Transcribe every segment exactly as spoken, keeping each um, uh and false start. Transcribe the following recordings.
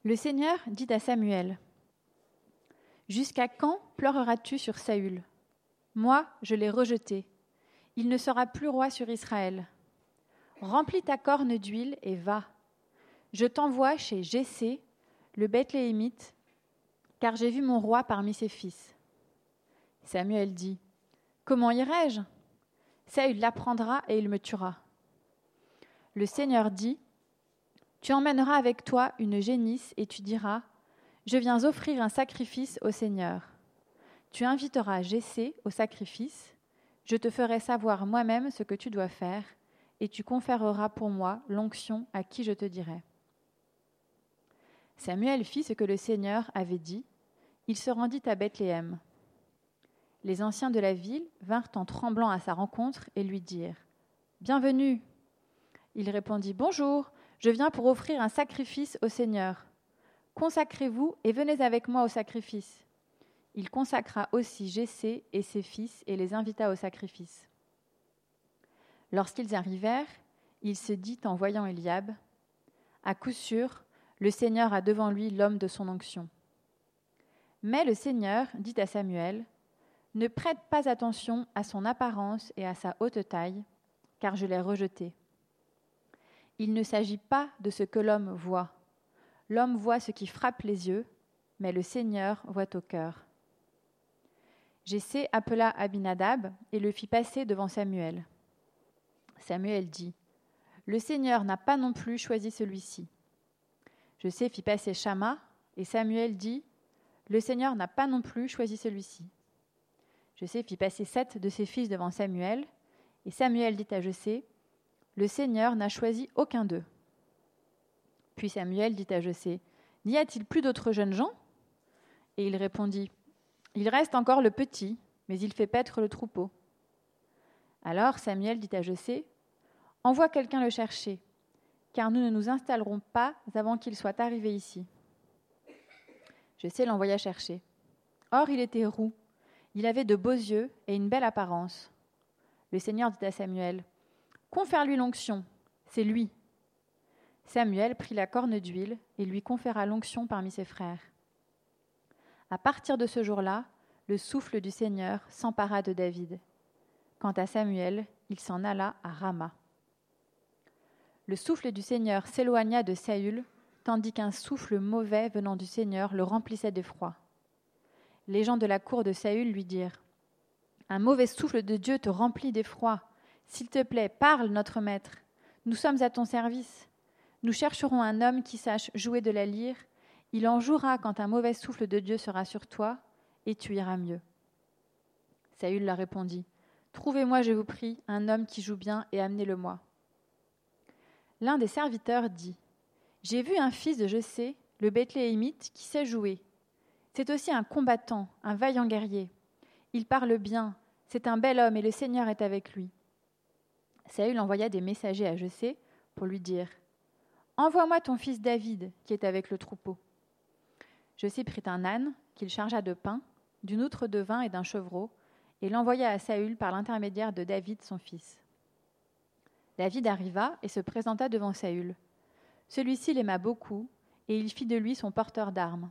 Le Seigneur dit à Samuel : « Jusqu'à quand pleureras-tu sur Saül ? Moi, je l'ai rejeté. Il ne sera plus roi sur Israël. Remplis ta corne d'huile et va. Je t'envoie chez Jessé, le Bethléemite, car j'ai vu mon roi parmi ses fils. » Samuel dit : « Comment irai-je ? Saül l'apprendra et il me tuera. » Le Seigneur dit : « Tu emmèneras avec toi une génisse et tu diras : Je viens offrir un sacrifice au Seigneur. Tu inviteras Jessé au sacrifice. Je te ferai savoir moi-même ce que tu dois faire, et tu conféreras pour moi l'onction à qui je te dirai. » Samuel fit ce que le Seigneur avait dit. Il se rendit à Bethléem. Les anciens de la ville vinrent en tremblant à sa rencontre et lui dirent : « Bienvenue !» Il répondit : « Bonjour, je viens pour offrir un sacrifice au Seigneur. Consacrez-vous et venez avec moi au sacrifice. » Il consacra aussi Jessé et ses fils et les invita au sacrifice. Lorsqu'ils arrivèrent, il se dit en voyant Eliab : « À coup sûr, le Seigneur a devant lui l'homme de son onction. » Mais le Seigneur dit à Samuel : « Ne prête pas attention à son apparence et à sa haute taille, car je l'ai rejeté. Il ne s'agit pas de ce que l'homme voit. L'homme voit ce qui frappe les yeux, mais le Seigneur voit au cœur. » Jessé appela Abinadab et le fit passer devant Samuel. Samuel dit : « Le Seigneur n'a pas non plus choisi celui-ci. » Jessé fit passer Shamma, et Samuel dit : « Le Seigneur n'a pas non plus choisi celui-ci. » Jessé fit passer sept de ses fils devant Samuel, et Samuel dit à Jessé : « Le Seigneur n'a choisi aucun d'eux. » Puis Samuel dit à Jessé : « N'y a-t-il plus d'autres jeunes gens ? » Et il répondit : « Il reste encore le petit, mais il fait paître le troupeau. » Alors Samuel dit à Jessé : « Envoie quelqu'un le chercher, car nous ne nous installerons pas avant qu'il soit arrivé ici. » Jessé l'envoya chercher. Or il était roux, il avait de beaux yeux et une belle apparence. Le Seigneur dit à Samuel : « Confère-lui l'onction, c'est lui. » Samuel prit la corne d'huile et lui conféra l'onction parmi ses frères. À partir de ce jour-là, le souffle du Seigneur s'empara de David. Quant à Samuel, il s'en alla à Rama. Le souffle du Seigneur s'éloigna de Saül, tandis qu'un souffle mauvais venant du Seigneur le remplissait d'effroi. Les gens de la cour de Saül lui dirent : « Un mauvais souffle de Dieu te remplit d'effroi. S'il te plaît, parle, notre maître. Nous sommes à ton service. Nous chercherons un homme qui sache jouer de la lyre. Il en jouera quand un mauvais souffle de Dieu sera sur toi, et tu iras mieux. » Saül leur répondit : « Trouvez-moi, je vous prie, un homme qui joue bien et amenez-le-moi. » L'un des serviteurs dit : « J'ai vu un fils de Jessé, le Bethléemite, qui sait jouer. C'est aussi un combattant, un vaillant guerrier. Il parle bien, c'est un bel homme et le Seigneur est avec lui. » Saül envoya des messagers à Jessé pour lui dire : « Envoie-moi ton fils David, qui est avec le troupeau. » Jessé prit un âne qu'il chargea de pain, d'une outre de vin et d'un chevreau, et l'envoya à Saül par l'intermédiaire de David, son fils. David arriva et se présenta devant Saül. Celui-ci l'aima beaucoup, et il fit de lui son porteur d'armes.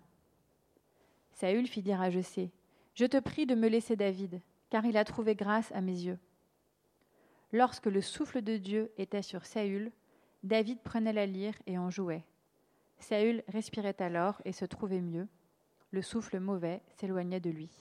Saül fit dire à Jessé : « Je te prie de me laisser David, car il a trouvé grâce à mes yeux. » Lorsque le souffle de Dieu était sur Saül, David prenait la lyre et en jouait. Saül respirait alors et se trouvait mieux. Le souffle mauvais s'éloignait de lui.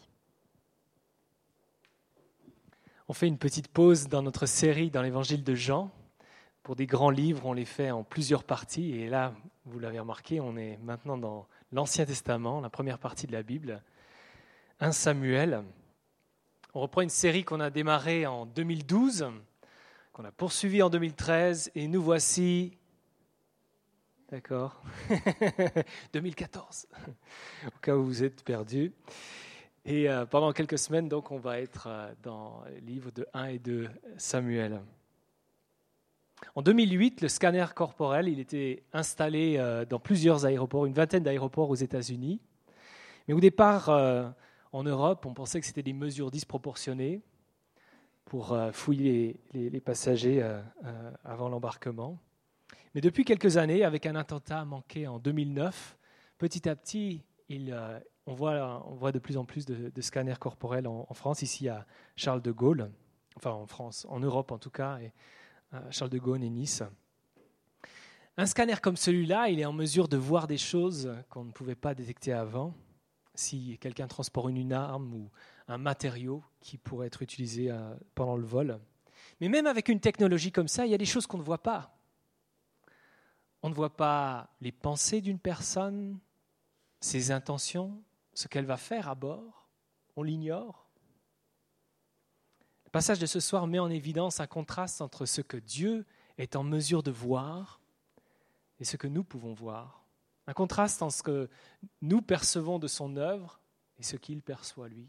On fait une petite pause dans notre série dans l'évangile de Jean. Pour des grands livres, on les fait en plusieurs parties. Et là, vous l'avez remarqué, on est maintenant dans l'Ancien Testament, la première partie de la Bible, un Samuel. On reprend une série qu'on a démarrée en deux mille douze, qu'on a poursuivie en deux mille treize, et nous voici... D'accord. deux mille quatorze, au cas où vous êtes perdus. Et euh, pendant quelques semaines, donc, on va être euh, dans les livres de un et deux Samuel. En deux mille huit, le scanner corporel, il était installé euh, dans plusieurs aéroports, une vingtaine d'aéroports aux États-Unis. Mais au départ, euh, en Europe, on pensait que c'était des mesures disproportionnées pour euh, fouiller les, les, les passagers euh, euh, avant l'embarquement. Mais depuis quelques années, avec un attentat manqué en deux mille neuf petit à petit, il, euh, on, voit, on voit de plus en plus de, de scanners corporels en, en France, ici à Charles de Gaulle, enfin en France, en Europe en tout cas, et à Charles de Gaulle et Nice. Un scanner comme celui-là, il est en mesure de voir des choses qu'on ne pouvait pas détecter avant. Si quelqu'un transporte une arme ou un matériau qui pourrait être utilisé pendant le vol. Mais même avec une technologie comme ça, il y a des choses qu'on ne voit pas. On ne voit pas les pensées d'une personne, ses intentions, ce qu'elle va faire à bord. On l'ignore. Le passage de ce soir met en évidence un contraste entre ce que Dieu est en mesure de voir et ce que nous pouvons voir. Un contraste entre ce que nous percevons de son œuvre et ce qu'il perçoit lui.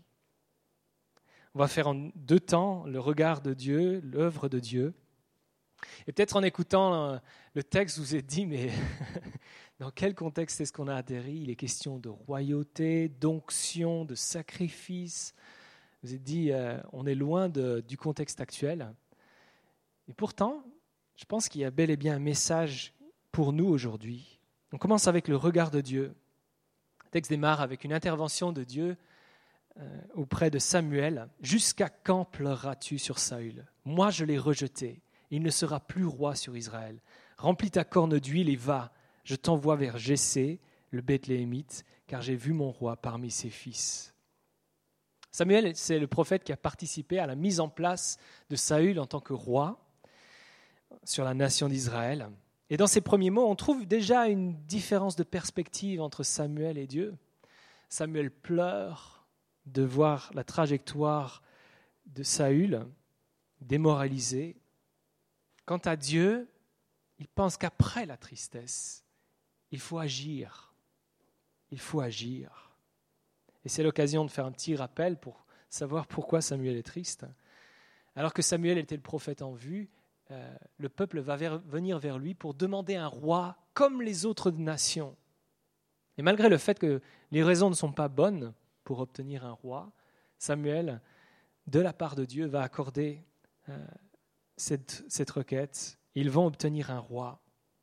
On va faire en deux temps le regard de Dieu, l'œuvre de Dieu. Et peut-être en écoutant le texte, vous vous êtes dit, mais dans quel contexte est-ce qu'on a atterri ? Il est question de royauté, d'onction, de sacrifice. Vous vous êtes dit, euh, on est loin de, du contexte actuel. Et pourtant, je pense qu'il y a bel et bien un message pour nous aujourd'hui. On commence avec le regard de Dieu. Le texte démarre avec une intervention de Dieu euh, auprès de Samuel. « Jusqu'à quand pleureras-tu sur Saül ? Moi, je l'ai rejeté. Il ne sera plus roi sur Israël. Remplis ta corne d'huile et va. Je t'envoie vers Jessé, le Bethléemite, car j'ai vu mon roi parmi ses fils. » Samuel, c'est le prophète qui a participé à la mise en place de Saül en tant que roi sur la nation d'Israël. Et dans ces premiers mots, on trouve déjà une différence de perspective entre Samuel et Dieu. Samuel pleure de voir la trajectoire de Saül démoralisée. Quant à Dieu, il pense qu'après la tristesse, il faut agir. Il faut agir. Et c'est l'occasion de faire un petit rappel pour savoir pourquoi Samuel est triste. Alors que Samuel était le prophète en vue, Euh, le peuple va vers, venir vers lui pour demander un roi comme les autres nations. Et malgré le fait que les raisons ne sont pas bonnes pour obtenir un roi, Samuel, de la part de Dieu, va accorder euh, cette, cette requête. Ils vont obtenir un roi.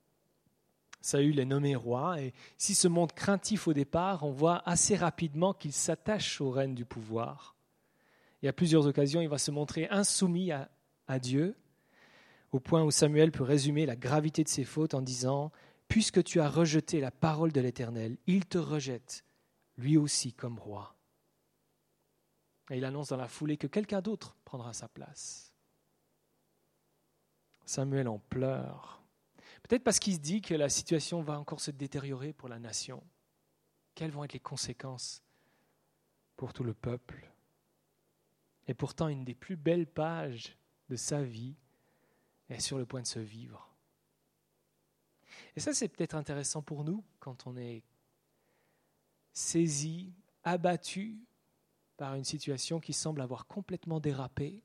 Saül est nommé roi, et s'il se montre craintif au départ, on voit assez rapidement qu'il s'attache au règne du pouvoir. Et à plusieurs occasions, il va se montrer insoumis à, à Dieu, au point où Samuel peut résumer la gravité de ses fautes en disant « Puisque tu as rejeté la parole de l'Éternel, il te rejette, lui aussi comme roi. » Et il annonce dans la foulée que quelqu'un d'autre prendra sa place. Samuel en pleure. Peut-être parce qu'il se dit que la situation va encore se détériorer pour la nation. Quelles vont être les conséquences pour tout le peuple ? Et pourtant, une des plus belles pages de sa vie est sur le point de se vivre. Et ça, c'est peut-être intéressant pour nous quand on est saisi, abattu par une situation qui semble avoir complètement dérapé.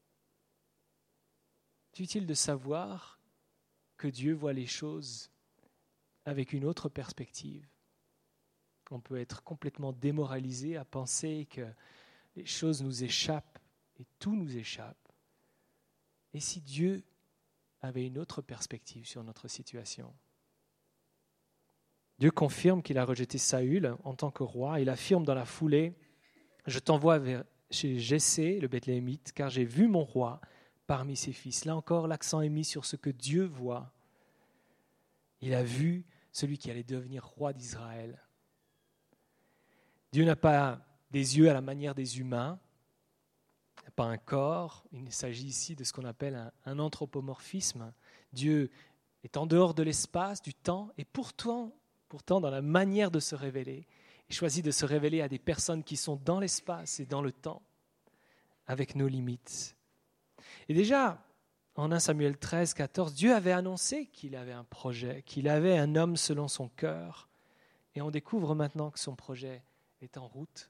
C'est utile de savoir que Dieu voit les choses avec une autre perspective. On peut être complètement démoralisé à penser que les choses nous échappent et tout nous échappe. Et si Dieu avait une autre perspective sur notre situation. Dieu confirme qu'il a rejeté Saül en tant que roi. Il affirme dans la foulée « Je t'envoie vers chez Jessé, le Bethléemite, car j'ai vu mon roi parmi ses fils. » Là encore, l'accent est mis sur ce que Dieu voit. Il a vu celui qui allait devenir roi d'Israël. Dieu n'a pas des yeux à la manière des humains, pas un corps. Il s'agit ici de ce qu'on appelle un, un anthropomorphisme. Dieu est en dehors de l'espace, du temps, et pourtant, pourtant, dans la manière de se révéler, il choisit de se révéler à des personnes qui sont dans l'espace et dans le temps, avec nos limites. Et déjà, en premier Samuel treize, quatorze, Dieu avait annoncé qu'il avait un projet, qu'il avait un homme selon son cœur, et on découvre maintenant que son projet est en route.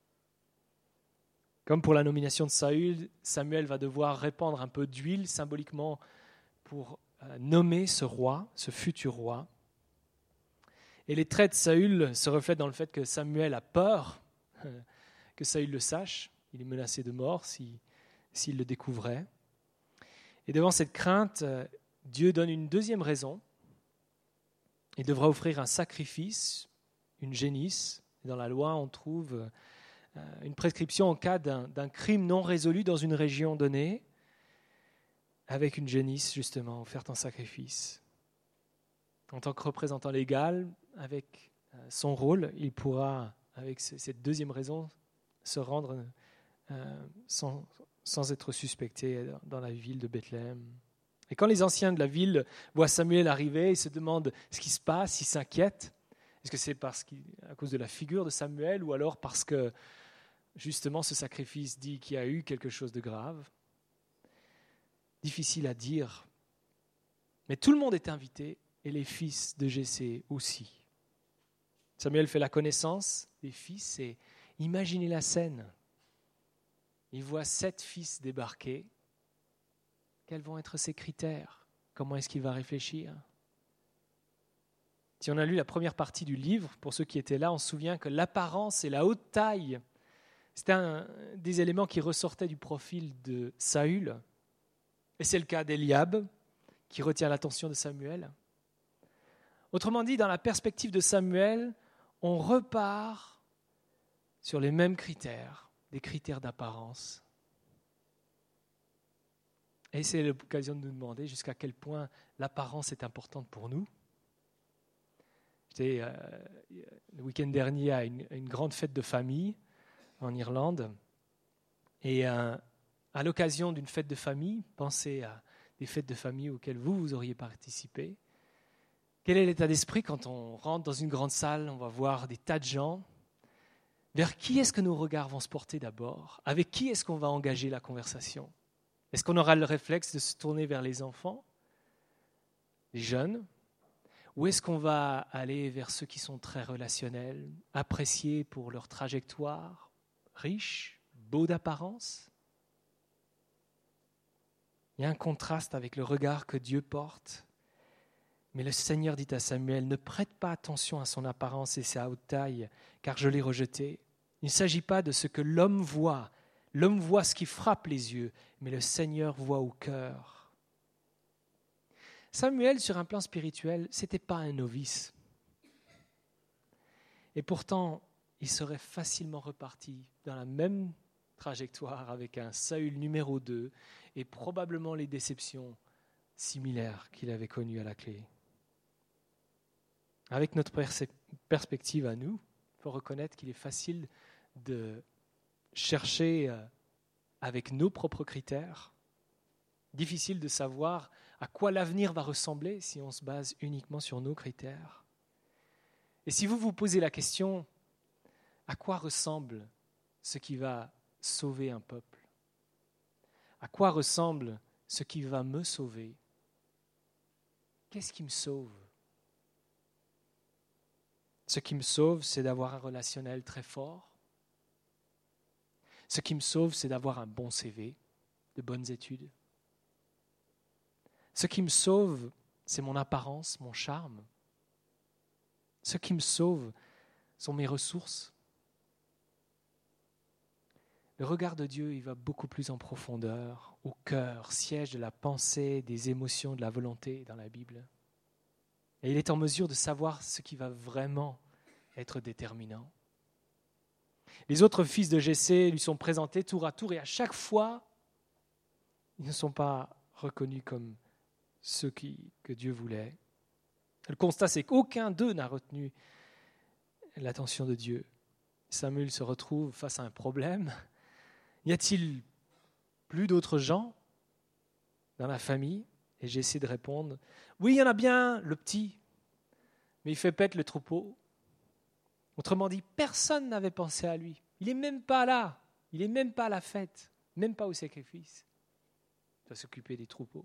Comme pour la nomination de Saül, Samuel va devoir répandre un peu d'huile symboliquement pour nommer ce roi, ce futur roi. Et les traits de Saül se reflètent dans le fait que Samuel a peur que Saül le sache. Il est menacé de mort si, s'il le découvrait. Et devant cette crainte, Dieu donne une deuxième raison. Il devra offrir un sacrifice une génisse. Dans la loi, on trouve une prescription en cas d'un, d'un crime non résolu dans une région donnée, avec une génisse justement offerte en sacrifice. En tant que représentant légal, avec son rôle, il pourra, avec cette deuxième raison, se rendre euh, sans, sans être suspecté dans la ville de Bethléem. Et quand les anciens de la ville voient Samuel arriver, ils se demandent ce qui se passe, ils s'inquiètent. Est-ce que c'est parce qu'il, à cause de la figure de Samuel ou alors parce que justement ce sacrifice dit qu'il y a eu quelque chose de grave? Difficile à dire. Mais tout le monde est invité et les fils de Jessé aussi. Samuel fait la connaissance des fils et imaginez la scène. Il voit sept fils débarquer. Quels vont être ses critères? Comment est-ce qu'il va réfléchir? Si on a lu la première partie du livre, pour ceux qui étaient là, on se souvient que l'apparence et la haute taille, c'était un des éléments qui ressortaient du profil de Saül. Et c'est le cas d'Eliab, qui retient l'attention de Samuel. Autrement dit, dans la perspective de Samuel, on repart sur les mêmes critères, des critères d'apparence. Et c'est l'occasion de nous demander jusqu'à quel point l'apparence est importante pour nous. J'étais euh, le week-end dernier à une, une grande fête de famille en Irlande. Et euh, à l'occasion d'une fête de famille, pensez à des fêtes de famille auxquelles vous, vous auriez participé. Quel est l'état d'esprit quand on rentre dans une grande salle, on va voir des tas de gens. Vers qui est-ce que nos regards vont se porter d'abord? Avec qui est-ce qu'on va engager la conversation? Est-ce qu'on aura le réflexe de se tourner vers les enfants, les jeunes? Ou est-ce qu'on va aller vers ceux qui sont très relationnels, appréciés pour leur trajectoire, riches, beaux d'apparence? Il y a un contraste avec le regard que Dieu porte. Mais le Seigneur dit à Samuel, ne prête pas attention à son apparence et sa haute taille, car je l'ai rejeté. Il ne s'agit pas de ce que l'homme voit. L'homme voit ce qui frappe les yeux, mais le Seigneur voit au cœur. Samuel, sur un plan spirituel, ce n'était pas un novice. Et pourtant, il serait facilement reparti dans la même trajectoire avec un Saül numéro deux et probablement les déceptions similaires qu'il avait connues à la clé. Avec notre perspective à nous, il faut reconnaître qu'il est facile de chercher avec nos propres critères. Difficile de savoir à quoi l'avenir va ressembler si on se base uniquement sur nos critères. Et si vous vous posez la question, à quoi ressemble ce qui va sauver un peuple? À quoi ressemble ce qui va me sauver? Qu'est-ce qui me sauve? Ce qui me sauve, c'est d'avoir un relationnel très fort. Ce qui me sauve, c'est d'avoir un bon C V, de bonnes études. Ce qui me sauve, c'est mon apparence, mon charme. Ce qui me sauve sont mes ressources. Le regard de Dieu, il va beaucoup plus en profondeur, au cœur, siège de la pensée, des émotions, de la volonté dans la Bible. Et il est en mesure de savoir ce qui va vraiment être déterminant. Les autres fils de Jessé lui sont présentés tour à tour et à chaque fois, ils ne sont pas reconnus comme ceux qui, que Dieu voulait. Le constat, c'est qu'aucun d'eux n'a retenu l'attention de Dieu. Samuel se retrouve face à un problème. Y a-t-il plus d'autres gens dans la famille? Et j'essaie de répondre, oui, il y en a bien, le petit, mais il fait paître le troupeau. Autrement dit, personne n'avait pensé à lui. Il n'est même pas là, il n'est même pas à la fête, même pas au sacrifice. Il doit s'occuper des troupeaux.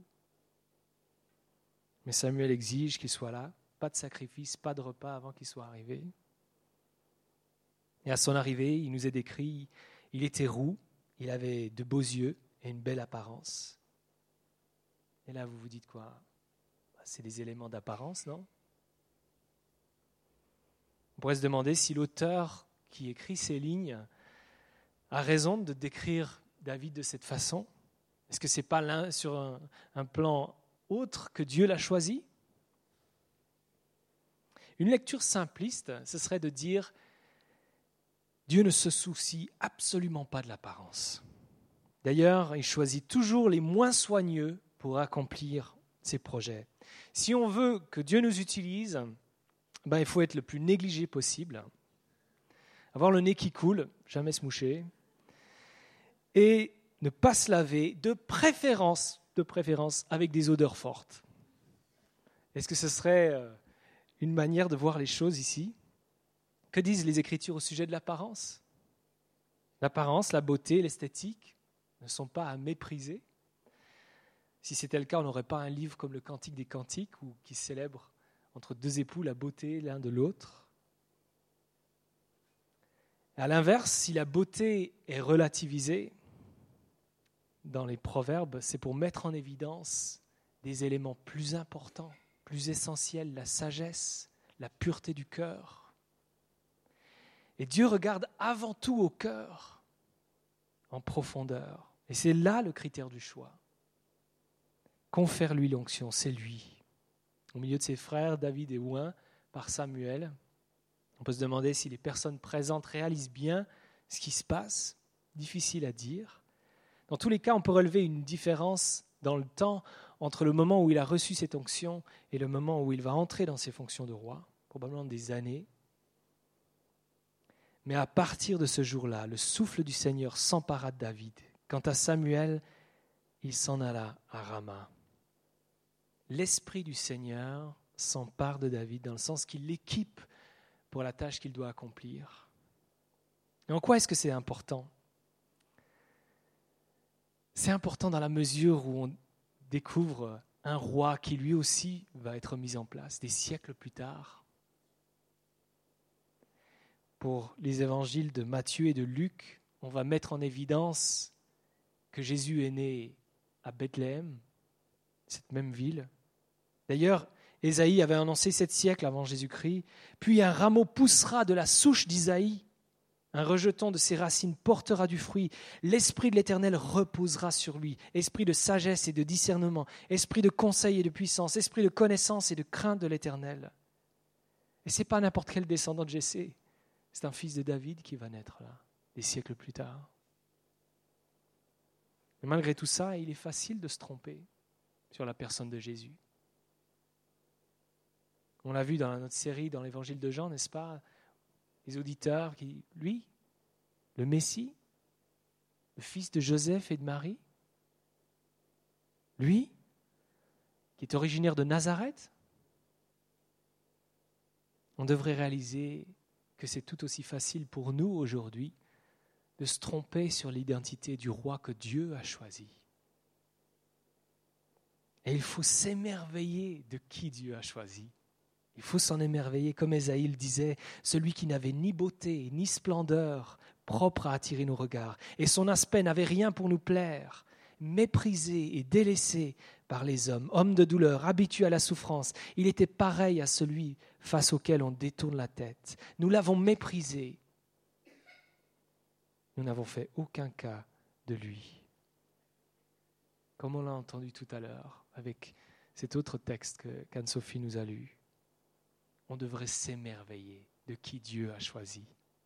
Mais Samuel exige qu'il soit là, pas de sacrifice, pas de repas avant qu'il soit arrivé. Et à son arrivée, il nous est décrit, il était roux, il avait de beaux yeux et une belle apparence. Et là, vous vous dites quoi? C'est des éléments d'apparence, non? On pourrait se demander si l'auteur qui écrit ces lignes a raison de décrire David de cette façon. Est-ce que ce n'est pas l'un sur un, un plan autre que Dieu l'a choisi? Une lecture simpliste, ce serait de dire « Dieu ne se soucie absolument pas de l'apparence ». D'ailleurs, il choisit toujours les moins soigneux pour accomplir ses projets. Si on veut que Dieu nous utilise, ben, il faut être le plus négligé possible, avoir le nez qui coule, jamais se moucher, et ne pas se laver, de préférence, de préférence avec des odeurs fortes. Est-ce que ce serait une manière de voir les choses ici ? Que disent les Écritures au sujet de l'apparence ? L'apparence, la beauté, l'esthétique ne sont pas à mépriser. Si c'était le cas, on n'aurait pas un livre comme le Cantique des Cantiques où, qui célèbre entre deux époux la beauté l'un de l'autre. À l'inverse, si la beauté est relativisée dans les proverbes, c'est pour mettre en évidence des éléments plus importants, plus essentiels, la sagesse, la pureté du cœur. Et Dieu regarde avant tout au cœur, en profondeur. Et c'est là le critère du choix. Confère-lui l'onction, c'est lui. Au milieu de ses frères, David est oint par Samuel. On peut se demander si les personnes présentes réalisent bien ce qui se passe. Difficile à dire. Dans tous les cas, on peut relever une différence dans le temps entre le moment où il a reçu cette onction et le moment où il va entrer dans ses fonctions de roi, probablement des années. Mais à partir de ce jour-là, le souffle du Seigneur s'empara de David. Quant à Samuel, il s'en alla à Rama. L'Esprit du Seigneur s'empare de David dans le sens qu'il l'équipe pour la tâche qu'il doit accomplir. Et en quoi est-ce que c'est important ? C'est important dans la mesure où on découvre un roi qui lui aussi va être mis en place des siècles plus tard. Pour les évangiles de Matthieu et de Luc, on va mettre en évidence que Jésus est né à Bethléem, cette même ville. D'ailleurs, Ésaïe avait annoncé sept siècles avant Jésus-Christ, puis un rameau poussera de la souche d'Isaïe, un rejeton de ses racines portera du fruit, l'Esprit de l'Éternel reposera sur lui, esprit de sagesse et de discernement, esprit de conseil et de puissance, esprit de connaissance et de crainte de l'Éternel. Et ce n'est pas n'importe quel descendant de Jessé, c'est un fils de David qui va naître là, des siècles plus tard. Mais malgré tout ça, il est facile de se tromper sur la personne de Jésus. On l'a vu dans notre série, dans l'évangile de Jean, n'est-ce pas ? Les auditeurs qui, lui, le Messie, le fils de Joseph et de Marie, lui, qui est originaire de Nazareth, on devrait réaliser que c'est tout aussi facile pour nous aujourd'hui de se tromper sur l'identité du roi que Dieu a choisi. Et il faut s'émerveiller de qui Dieu a choisi. Il faut s'en émerveiller, comme Ésaïe le disait, celui qui n'avait ni beauté, ni splendeur propre à attirer nos regards. Et son aspect n'avait rien pour nous plaire. Méprisé et délaissé par les hommes, homme de douleur, habitué à la souffrance, il était pareil à celui face auquel on détourne la tête. Nous l'avons méprisé. Nous n'avons fait aucun cas de lui. Comme on l'a entendu tout à l'heure avec cet autre texte que, qu'Anne-Sophie nous a lu. On devrait s'émerveiller de qui Dieu a choisi.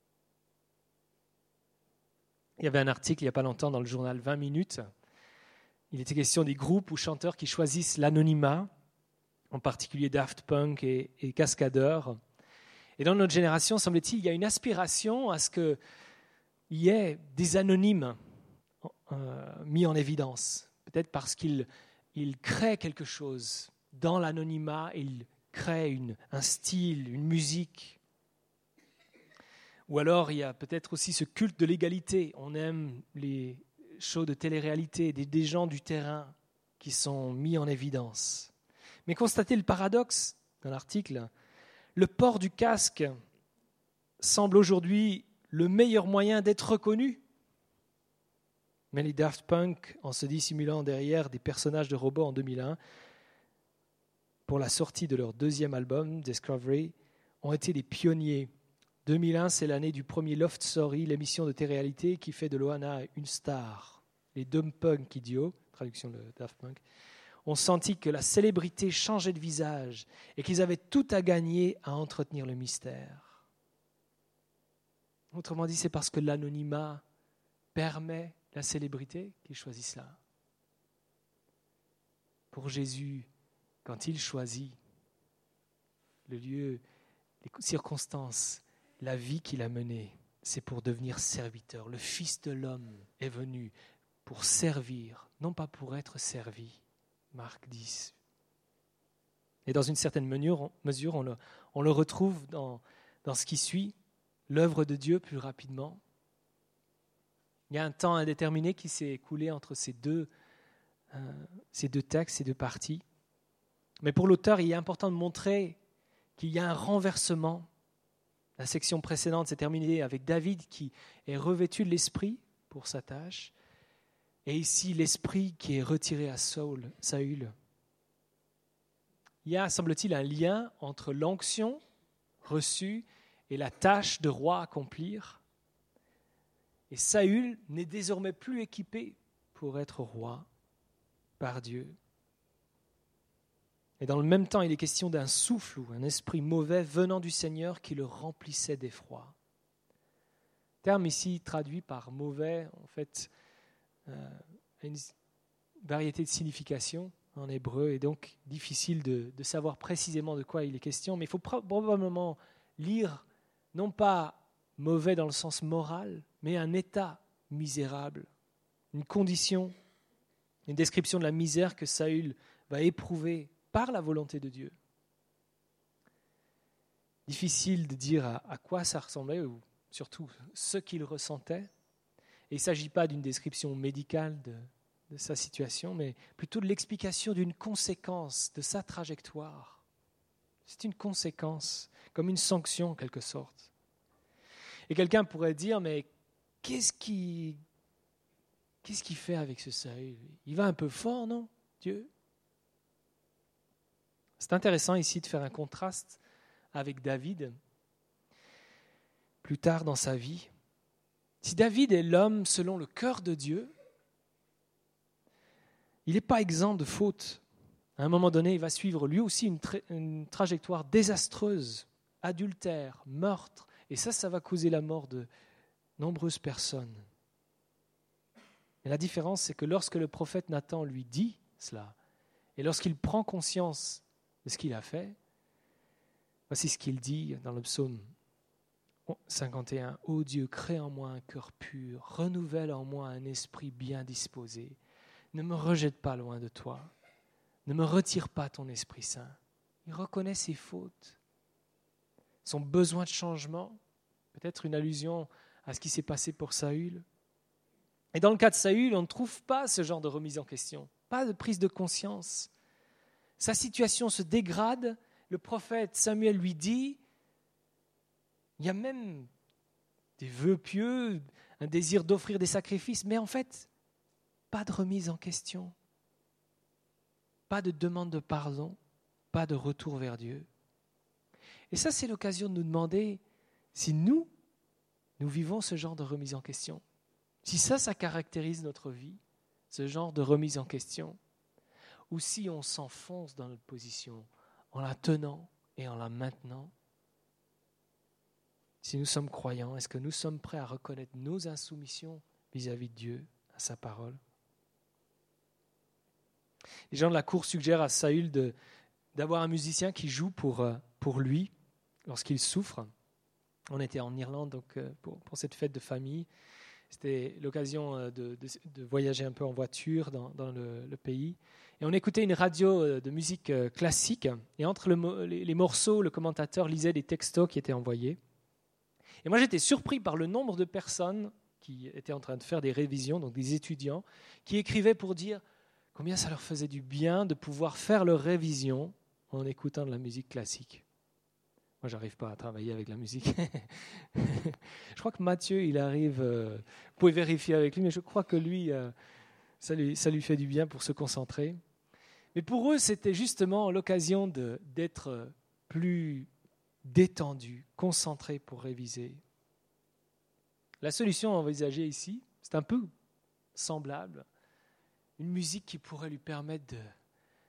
Il y avait un article il n'y a pas longtemps dans le journal vingt minutes. Il était question des groupes ou chanteurs qui choisissent l'anonymat, en particulier Daft Punk et, et Cascadeurs. Et dans notre génération, semble-t-il, il y a une aspiration à ce qu'il y ait des anonymes euh, mis en évidence. Peut-être parce qu'ils ils créent quelque chose dans l'anonymat, ils créent une, un style, une musique. Ou alors, il y a peut-être aussi ce culte de l'égalité. On aime les shows de télé-réalité, des, des gens du terrain qui sont mis en évidence. Mais constatez le paradoxe dans l'article. Le port du casque semble aujourd'hui le meilleur moyen d'être reconnu. Mais les Daft Punk, en se dissimulant derrière des personnages de robots en deux mille un, pour la sortie de leur deuxième album, Discovery, ont été des pionniers. deux mille un, c'est l'année du premier Loft Story, l'émission de télé-réalité qui fait de Loana une star. Les Dumb Punk idiots, traduction de Daft Punk, ont senti que la célébrité changeait de visage et qu'ils avaient tout à gagner à entretenir le mystère. Autrement dit, c'est parce que l'anonymat permet la célébrité qu'ils choisissent cela. Pour Jésus, quand il choisit le lieu, les circonstances, la vie qu'il a menée, c'est pour devenir serviteur. Le Fils de l'homme est venu pour servir, non pas pour être servi. Marc dix. Et dans une certaine mesure, mesure on, le, on le retrouve dans, dans ce qui suit, l'œuvre de Dieu plus rapidement. Il y a un temps indéterminé qui s'est écoulé entre ces deux, euh, ces deux textes, ces deux parties. Mais pour l'auteur, il est important de montrer qu'il y a un renversement. La section précédente s'est terminée avec David qui est revêtu de l'esprit pour sa tâche. Et ici, l'esprit qui est retiré à Saül. Saül. Il y a, semble-t-il, un lien entre l'onction reçue et la tâche de roi à accomplir. Et Saül n'est désormais plus équipé pour être roi par Dieu. Et dans le même temps, il est question d'un souffle ou un esprit mauvais venant du Seigneur qui le remplissait d'effroi. Terme ici traduit par mauvais, en fait, euh, une variété de significations en hébreu, et donc difficile de, de savoir précisément de quoi il est question, mais il faut probablement lire, non pas mauvais dans le sens moral, mais un état misérable, une condition, une description de la misère que Saül va éprouver par la volonté de Dieu. Difficile de dire à, à quoi ça ressemblait, ou surtout ce qu'il ressentait. Et il ne s'agit pas d'une description médicale de, de sa situation, mais plutôt de l'explication d'une conséquence de sa trajectoire. C'est une conséquence, comme une sanction en quelque sorte. Et quelqu'un pourrait dire, mais qu'est-ce qui, qu'est-ce qu'il fait avec ce Saül ? Il va un peu fort, non, Dieu ? C'est intéressant ici de faire un contraste avec David, plus tard dans sa vie. Si David est l'homme selon le cœur de Dieu, il n'est pas exempt de faute. À un moment donné, il va suivre lui aussi une, tra- une trajectoire désastreuse, adultère, meurtre, et ça, ça va causer la mort de nombreuses personnes. Mais la différence, c'est que lorsque le prophète Nathan lui dit cela, et lorsqu'il prend conscience de ce qu'il a fait, voici ce qu'il dit dans le psaume cinquante et un. « Ô Dieu, crée en moi un cœur pur, renouvelle en moi un esprit bien disposé. Ne me rejette pas loin de toi, ne me retire pas ton Esprit Saint. » Il reconnaît ses fautes, son besoin de changement, peut-être une allusion à ce qui s'est passé pour Saül. Et dans le cas de Saül, on ne trouve pas ce genre de remise en question, pas de prise de conscience. Sa situation se dégrade, le prophète Samuel lui dit, il y a même des vœux pieux, un désir d'offrir des sacrifices, mais en fait, pas de remise en question, pas de demande de pardon, pas de retour vers Dieu. Et ça, c'est l'occasion de nous demander si nous, nous vivons ce genre de remise en question. Si ça, ça caractérise notre vie, ce genre de remise en question, ou si on s'enfonce dans notre position en la tenant et en la maintenant. Si nous sommes croyants, est-ce que nous sommes prêts à reconnaître nos insoumissions vis-à-vis de Dieu, à sa parole ? Les gens de la cour suggèrent à Saül de, d'avoir un musicien qui joue pour, pour lui lorsqu'il souffre. On était en Irlande donc, pour, pour cette fête de famille. C'était l'occasion de, de, de voyager un peu en voiture dans, dans le, le pays. Et on écoutait une radio de musique classique. Et entre le, les, les morceaux, le commentateur lisait des textos qui étaient envoyés. Et moi, j'étais surpris par le nombre de personnes qui étaient en train de faire des révisions, donc des étudiants, qui écrivaient pour dire combien ça leur faisait du bien de pouvoir faire leur révision en écoutant de la musique classique. Moi, je n'arrive pas à travailler avec la musique. Je crois que Mathieu, il arrive, euh, vous pouvez vérifier avec lui, mais je crois que lui, euh, ça lui, ça lui fait du bien pour se concentrer. Mais pour eux, c'était justement l'occasion de, d'être plus détendu, concentré pour réviser. La solution envisagée ici, c'est un peu semblable. Une musique qui pourrait lui permettre de,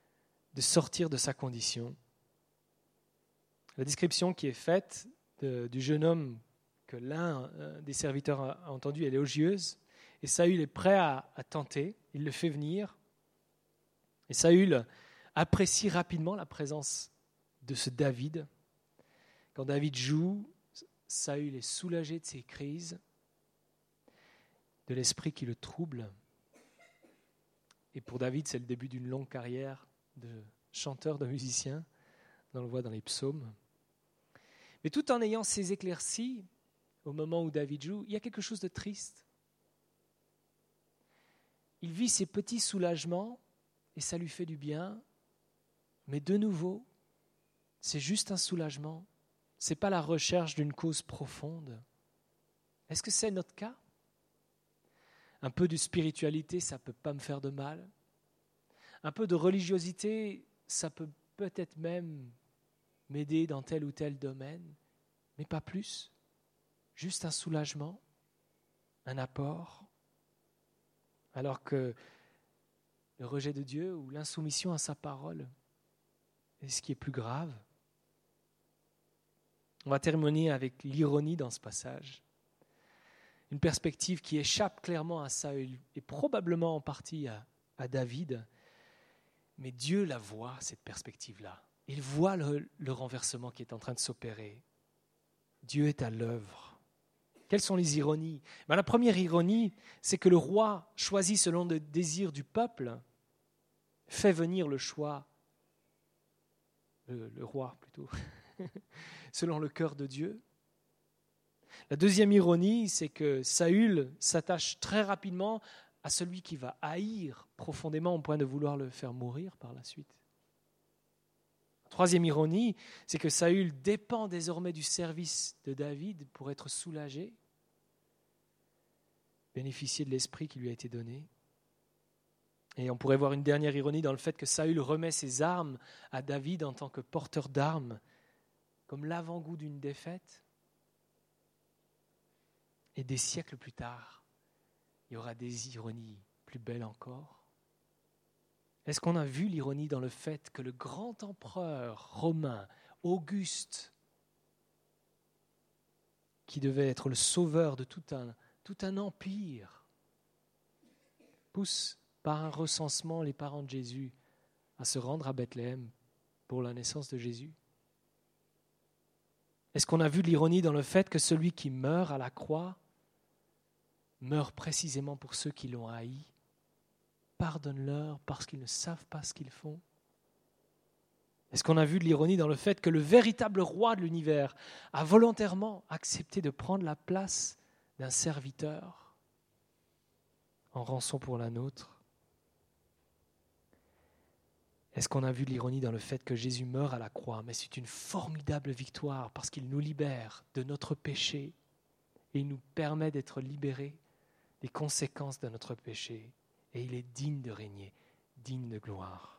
de sortir de sa condition. La description qui est faite de, du jeune homme que l'un euh, des serviteurs a, a entendu est élogieuse. Et Saül est prêt à, à tenter. Il le fait venir. Et Saül apprécie rapidement la présence de ce David. Quand David joue, Saül est soulagé de ses crises, de l'esprit qui le trouble. Et pour David, c'est le début d'une longue carrière de chanteur, de musicien. On le voit dans les psaumes. Mais tout en ayant ces éclaircies, au moment où David joue, il y a quelque chose de triste. Il vit ces petits soulagements et ça lui fait du bien. Mais de nouveau, c'est juste un soulagement. Ce n'est pas la recherche d'une cause profonde. Est-ce que c'est notre cas ? Un peu de spiritualité, ça ne peut pas me faire de mal. Un peu de religiosité, ça peut peut-être même m'aider dans tel ou tel domaine, mais pas plus. Juste un soulagement, un apport. Alors que le rejet de Dieu ou l'insoumission à sa parole est ce qui est plus grave. On va terminer avec l'ironie dans ce passage. Une perspective qui échappe clairement à Saül et probablement en partie à, à David. Mais Dieu la voit, cette perspective-là. Il voit le, le renversement qui est en train de s'opérer. Dieu est à l'œuvre. Quelles sont les ironies ? Ben, la première ironie, c'est que le roi, choisi selon le désir du peuple, fait venir le choix, le, le roi plutôt, selon le cœur de Dieu. La deuxième ironie, c'est que Saül s'attache très rapidement à celui qui va haïr profondément au point de vouloir le faire mourir par la suite. La troisième ironie, c'est que Saül dépend désormais du service de David pour être soulagé, bénéficier de l'esprit qui lui a été donné. Et on pourrait voir une dernière ironie dans le fait que Saül remet ses armes à David en tant que porteur d'armes, comme l'avant-goût d'une défaite. Et des siècles plus tard, il y aura des ironies plus belles encore. Est-ce qu'on a vu l'ironie dans le fait que le grand empereur romain, Auguste, qui devait être le sauveur de tout un, tout un empire, pousse par un recensement les parents de Jésus à se rendre à Bethléem pour la naissance de Jésus? Est-ce qu'on a vu l'ironie dans le fait que celui qui meurt à la croix meurt précisément pour ceux qui l'ont haï? Pardonne-leur parce qu'ils ne savent pas ce qu'ils font. Est-ce qu'on a vu de l'ironie dans le fait que le véritable roi de l'univers a volontairement accepté de prendre la place d'un serviteur en rançon pour la nôtre? Est-ce qu'on a vu de l'ironie dans le fait que Jésus meurt à la croix, mais c'est une formidable victoire parce qu'il nous libère de notre péché et il nous permet d'être libérés des conséquences de notre péché. Et il est digne de régner, digne de gloire.